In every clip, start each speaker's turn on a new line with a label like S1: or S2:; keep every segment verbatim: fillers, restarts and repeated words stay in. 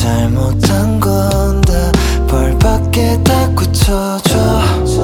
S1: 잘못한 건 다 벌밖에 다 굳혀줘.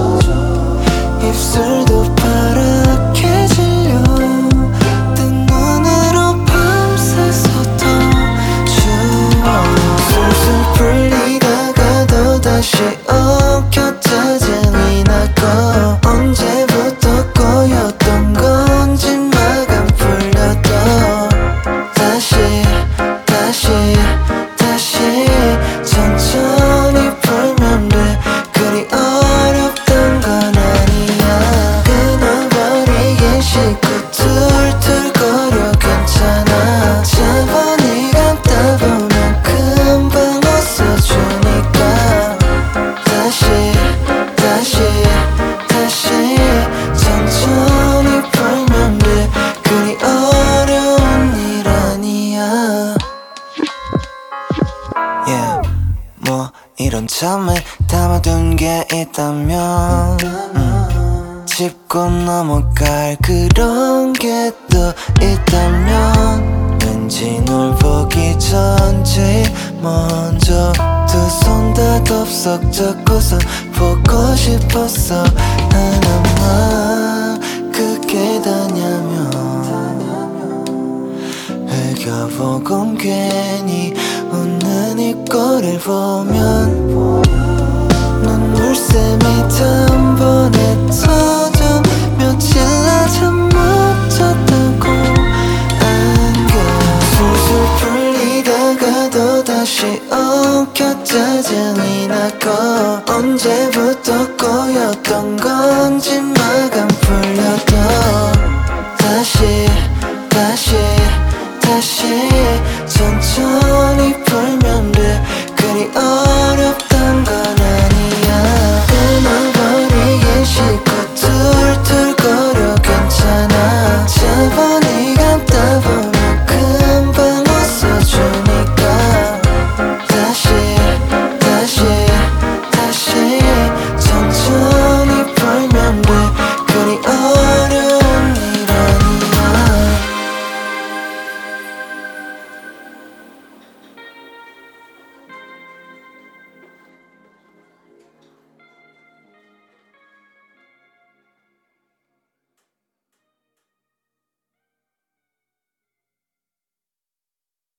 S1: 입술도 파랗게 질려 뜬 눈으로 밤새서 더 추워. 술술 풀리다가도 다시 엉켜 짜증이 나고 언제부터 꼬였던 건지 막 안 풀려도 다시 다시 다시 천천히 풀면 돼. 그리 어렵던 건 아니야. 끊어버리긴 쉽고 툴툴거려 괜찮아. 차분히 감다 보면 금방 웃어주니까 다시 다시 다시 천천히 풀면 돼. 그리 어려운 일 아니야. Yeah, 뭐 이런 잠에 담아둔 게 있다면 음, 짚고 넘어갈 그런 게 또 있다면 왠지 널 보기 전 제일 먼저 두 손 다 덥석 잡고서 보고 싶었어. 하나만 그게 다냐면 흘겨보곤 괜히 웃는 이 꼴을 보면 눈물샘이 단번에 터져 며칠 나 잠 못 잤다고 안겨. 술술 풀리다가도 다시 엉켜 짜증이 나고 언제부터 꼬였던 건지 막 안 풀려도 다시 다시 다시 천천히